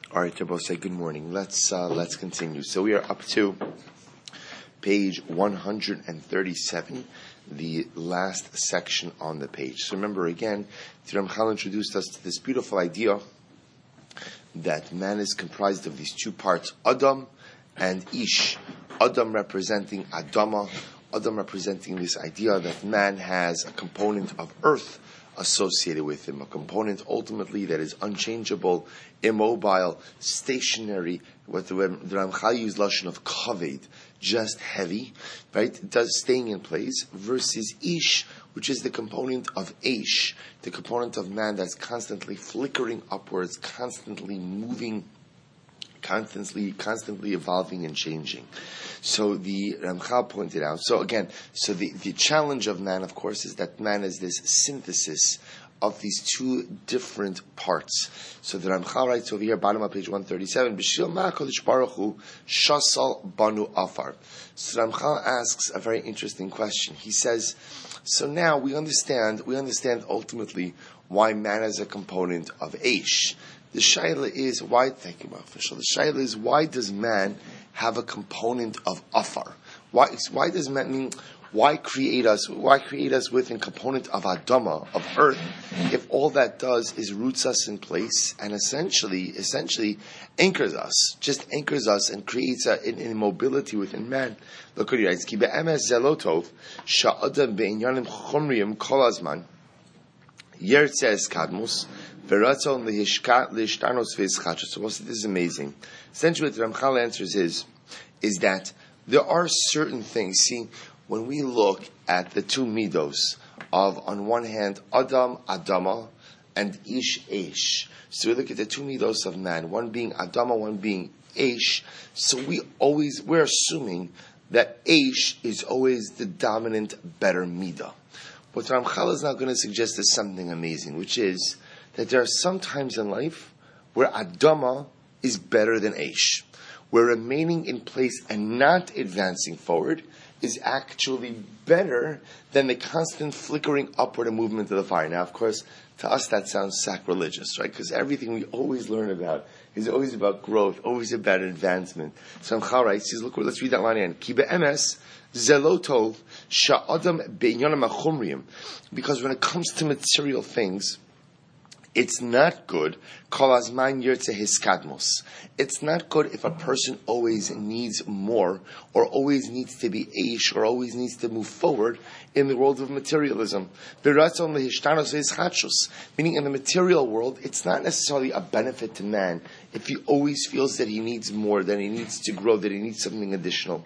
All right, Tabosai, good morning. Let's continue. So we are up to page 137, the last section on the page. So remember again, the Ramchal introduced us to this beautiful idea that man is comprised of these two parts, Adam and Ish. Adam representing Adama, Adam representing this idea that man has a component of earth associated with him, a component ultimately that is unchangeable, immobile, stationary, what the Ramchal used lashon of kaved, just heavy, right? It does staying in place, versus Ish, which is the component of Aish, the component of man that's constantly flickering upwards, constantly moving, constantly evolving and changing. So the Ramchal pointed out, the challenge of man, of course, is that man is this synthesis of these two different parts. So the Ramchal writes over here, bottom of page 137, B'shil ma'akodesh baruch hu shasal banu afar. So Ramchal asks a very interesting question. He says, so now we understand ultimately why man is a component of Aish. The shaila is why. Thank you, official. The shaila is why does man have a component of afar? Why does man mean? Why create us? Why create us with a component of Adama, of earth, if all that does is roots us in place and essentially anchors us, and creates an immobility within man. Look what he writes: Ki be'emes zelotov sha'adam be'inyanim chomriyim kol hazman yertzeh kadmus. So this is amazing. Essentially, what the Ramchal answers is that there are certain things. See, when we look at the two midos of, on one hand, Adam, Adama, and Ish, Aish. So we look at the two midos of man, one being Adama, one being Aish. So we're assuming that Aish is always the dominant, better midah. What Ramchal is now going to suggest is something amazing, which is that there are some times in life where Adama is better than Aish, where remaining in place and not advancing forward is actually better than the constant flickering upward and movement of the fire. Now, of course, to us that sounds sacrilegious, right? Because everything we always learn about is always about growth, always about advancement. So Ramchal writes, says, look, let's read that line again. Ki be'emes zelotov sha'adam be'inyanim hachomriyim. Because when it comes to material things, it's not good. It's not good if a person always needs more, or always needs to be aish, or always needs to move forward in the world of materialism. Meaning, in the material world, it's not necessarily a benefit to man if he always feels that he needs more, that he needs to grow, that he needs something additional.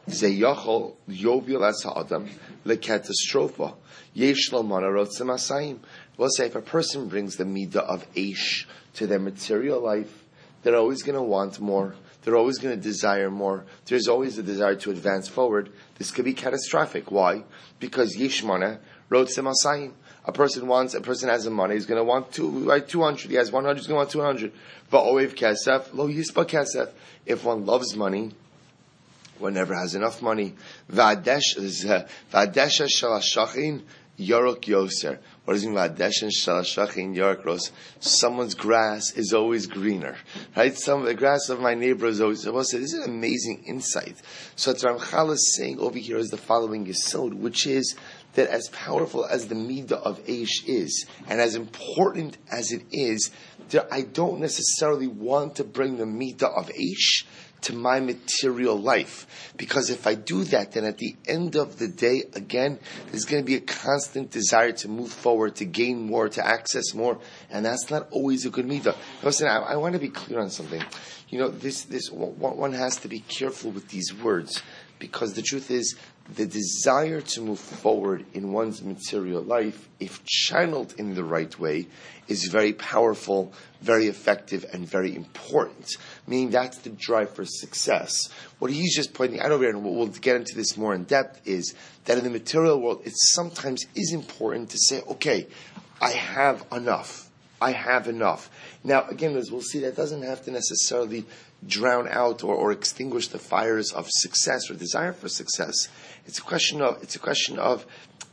We'll say if a person brings the midah of Aish to their material life, they're always going to want more. They're always going to desire more. There's always a desire to advance forward. This could be catastrophic. Why? Because Yishmana wrote Semasayim. A person has the money, he's going to want 200. He has 100, he's going to want 200. Va'oev kesef, lo yispa kesef. If one loves money, one never has enough money. Va'adesha shalashachin Yorok Yoser. What does it mean by Deshen Shalashachin Yorok Ros? Someone's grass is always greener. Right? The grass of my neighbor is always. This is an amazing insight. So what Ramchal is saying over here is the following Yesod, which is that as powerful as the midah of Aish is, and as important as it is, I don't necessarily want to bring the midah of Aish to my material life. Because if I do that, then at the end of the day, again, there's going to be a constant desire to move forward, to gain more, to access more, and that's not always a good midah. Listen, I want to be clear on something. This one has to be careful with these words, because the truth is, the desire to move forward in one's material life, if channeled in the right way, is very powerful, very effective, and very important. Meaning that's the drive for success. What he's just pointing out over here, and we'll get into this more in depth, is that in the material world, it sometimes is important to say, okay, I have enough. Now, again, as we'll see, that doesn't have to necessarily drown out or extinguish the fires of success or desire for success. It's a question of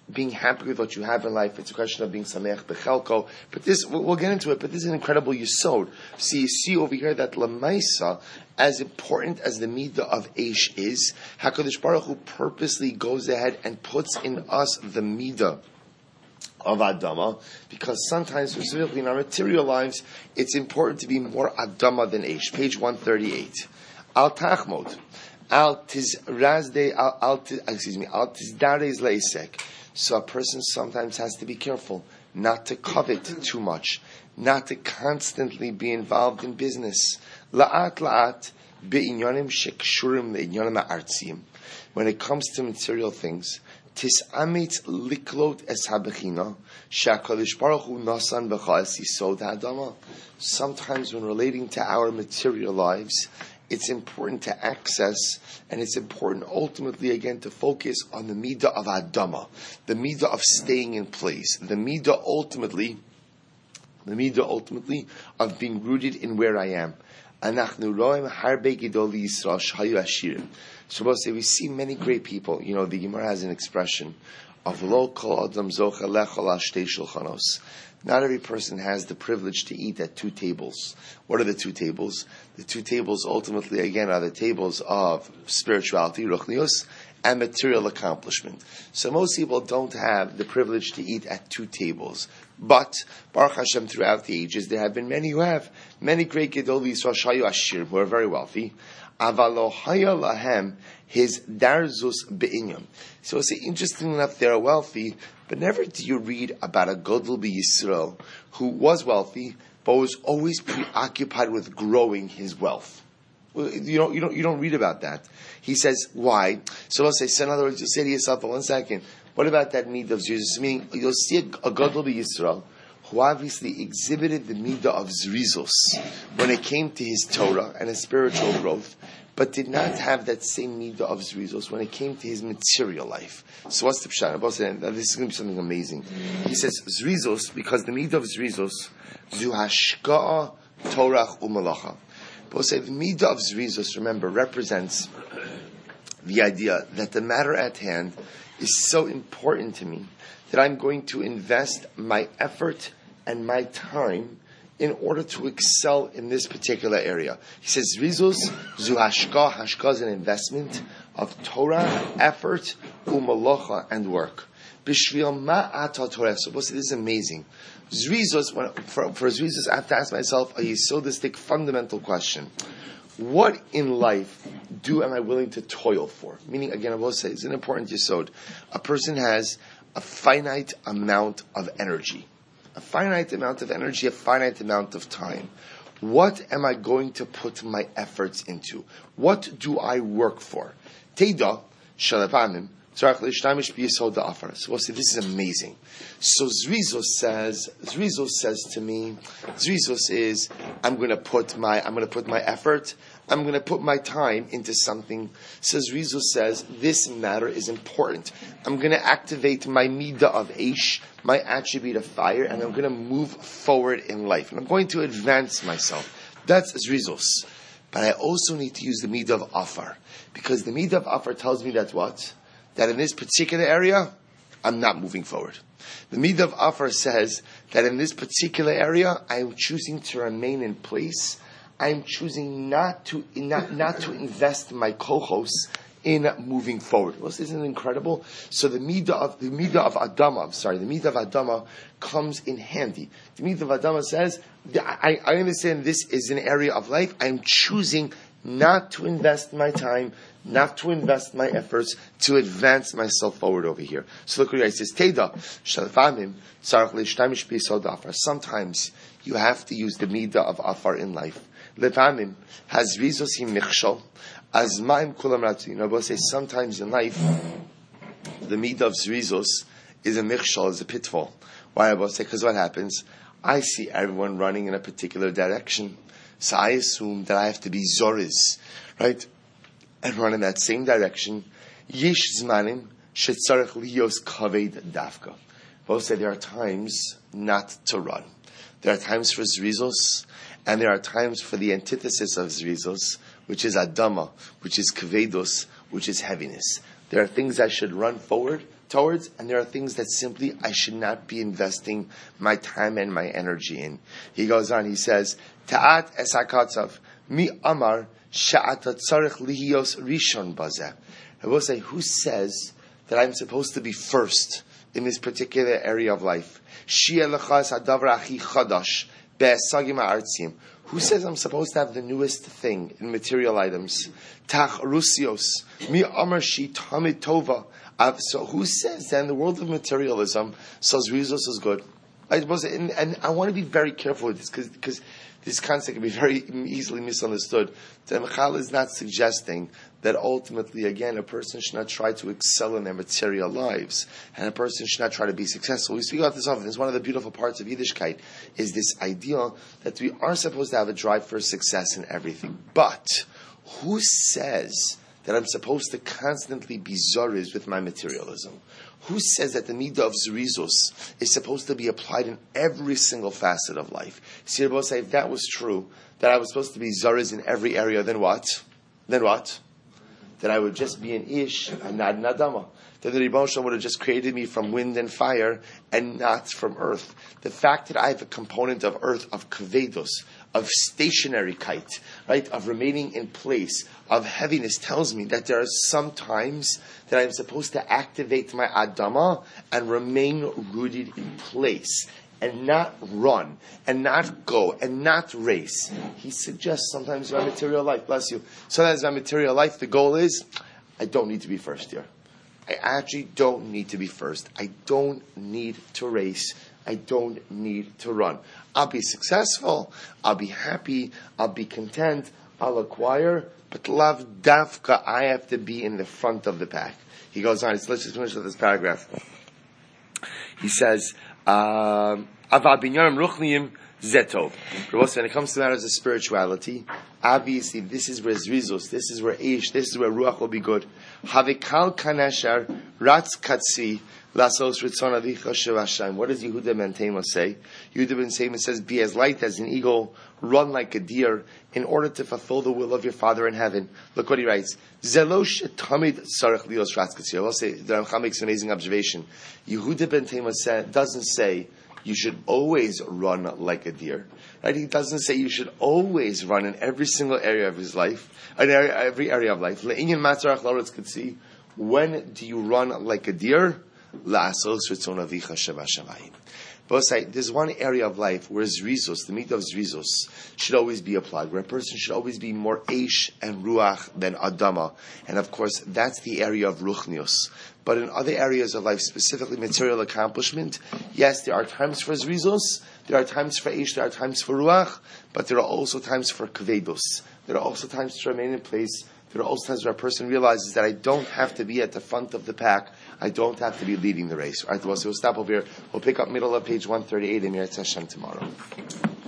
being happy with what you have in life. It's a question of being sameach bechelko. But this, we'll get into it, but this is an incredible yesod. So you see over here that lamaisa, as important as the midah of Eish is, HaKadosh Baruch Hu purposely goes ahead and puts in us the midah of Adama, because sometimes, specifically in our material lives, it's important to be more Adama than Eish. Page 138. Al Tachmod. Al Tizdares Leisek. So a person sometimes has to be careful not to covet too much, not to constantly be involved in business. La'at la'at be'inyanim shekshurim le'inyanim ha'artzim. When it comes to material things, tis'amit liklot es habechina she'HaKadosh Baruch Hu nasan b'cha es yisod ha'adama. Sometimes when relating to our material lives, it's important to access, and it's important ultimately again to focus on the midah of Adama, the midah of staying in place, the midah ultimately of being rooted in where I am. So we see many great people. You know, the Gemara has an expression of lo kol adam zocha lechol al shtei shulchanos. Not every person has the privilege to eat at two tables. What are the two tables? The two tables ultimately, again, are the tables of spirituality, ruchnius, and material accomplishment. So most people don't have the privilege to eat at two tables. But, Baruch Hashem, throughout the ages, there have been many who have. Many great Gedol Yisrael Shayu Ashir, who are very wealthy. Avalo haya lahem his darzus be'inyam. So it's interesting enough, they are wealthy, but never do you read about a Gadol B'Yisrael who was wealthy, but was always preoccupied with growing his wealth. You don't read about that. He says, why? So let's say, so in other words, you say to yourself, 1 second, what about that midah of zrizos? Meaning, you'll see a Gadol B'Yisrael who obviously exhibited the midah of zrizos when it came to his Torah and his spiritual growth, but did not have that same midah of zrizos when it came to his material life. So what's the pshat? This is going to be something amazing. He says zrizos, because the midah of zrizos, zu hashka'a torach umalacha. But say the midah of zrizos, remember, represents the idea that the matter at hand is so important to me that I'm going to invest my effort and my time in order to excel in this particular area. He says, Rizos zu hashka. Hashka is an investment of Torah, effort, umalocha, and work. Bishvil ma'ata Torah. So this is amazing. Zrizos, for Zrizos, I have to ask myself a yesodistic fundamental question. What in life am I willing to toil for? Meaning, again, I will say, it's an important yesod. A person has a finite amount of energy. A finite amount of energy, a finite amount of time. What am I going to put my efforts into? What do I work for? Teida, shalapamim, so we'll say this is amazing. So Zrizos says to me, Zrizos is I'm going to put my effort, I'm going to put my time into something. So Zrizos says this matter is important. I'm going to activate my midah of Eish, my attribute of fire, and I'm going to move forward in life. And I'm going to advance myself. That's Zrizos. But I also need to use the midah of Afar, because the midah of Afar tells me that what? That in this particular area, I'm not moving forward. The midah of Afar says that in this particular area, I'm choosing to remain in place. I'm choosing not to invest my kohos in moving forward. Well, isn't it incredible? So the midah of Adama comes in handy. The midah of Adama says, I understand this is an area of life. I'm choosing not to invest my time, not to invest my efforts to advance myself forward over here. So look what he says, Teda, Shalfamim, Sarach Lishtamish Bisod Afar. Sometimes you have to use the midah of Afar in life. Lefamim has Rizosim Michshol, Azmaim Kulam Ratu. You know, we'll say sometimes in life, the midah of Zrizos is a Michshol, is a pitfall. Why I will say? Because what happens? I see everyone running in a particular direction. So I assume that I have to be Zoriz, right? And run in that same direction. Yish Zmanim Shetzarech Lios Kaved Dafka. Both say there are times not to run. There are times for Zrizos, and there are times for the antithesis of Zrizos, which is Adama, which is Kavedos, which is heaviness. There are things I should run forward towards, and there are things that simply I should not be investing my time and my energy in. He goes on, he says, Ta'at esakatzav, mi amar sha'ata tzarech lihiyos rishon bazeh. I will say, who says that I'm supposed to be first in this particular area of life? Shia lechas hadavar achi chadash be'esagim ha'artzim. Who says I'm supposed to have the newest thing in material items? Tach rusios, mi amar shi tamid tova. So who says that in the world of materialism, Rizos is good? And I want to be very careful with this because this concept can be very easily misunderstood. The Michal is not suggesting that ultimately, again, a person should not try to excel in their material lives, and a person should not try to be successful. We speak about this often. It's one of the beautiful parts of Yiddishkeit, is this idea that we are supposed to have a drive for success in everything. But who says that I'm supposed to constantly be zoriz with my materialism? Who says that the midah of zrizos is supposed to be applied in every single facet of life? See, say if that was true, that I was supposed to be zoriz in every area, then what? Then what? That I would just be an ish and not an adama. That the Rebbe Shalom would have just created me from wind and fire and not from earth. The fact that I have a component of earth, of kvedos, of stationary kite, right, of remaining in place, of heaviness, tells me that there are some times that I'm supposed to activate my adama and remain rooted in place and not run and not go and not race. He suggests sometimes in my material life, bless you, sometimes in my material life the goal is, I don't need to be first here. I actually don't need to be first. I don't need to race. I don't need to run. I'll be successful. I'll be happy. I'll be content. I'll acquire. But lav davka, I have to be in the front of the pack. He goes on. Let's just finish with this paragraph. He says, Avad binyanim ruchliyim zetov. When it comes to matters of spirituality, obviously this is where zrizos, this is where ish, this is where ruach will be good. Havikal kanashar ratz katsi lasos ritzon avicha shevashayim. What does Yehuda ben Tema say? Yehuda ben Tema says, be as light as an eagle, run like a deer, in order to fulfill the will of your Father in heaven. Look what he writes. Zelosh tamid sarach lios ratz katsi. I will say, the Ramchal makes an amazing observation. Yehuda ben Tema doesn't say you should always run like a deer. Right? He doesn't say you should always run in every single area of his life, in every area of life. When do you run like a deer? But there's one area of life where zrizos, the midah of zrizos, should always be applied, where a person should always be more eish and ruach than adama. And of course, that's the area of ruchnios. But in other areas of life, specifically material accomplishment, yes, there are times for zrizos, there are times for eish, there are times for ruach, but there are also times for kvedos. There are also times to remain in place. There are also times where a person realizes that I don't have to be at the front of the pack. I don't have to be leading the race. All right, so we'll stop over here. We'll pick up middle of page 138 in Yetz Hashem tomorrow.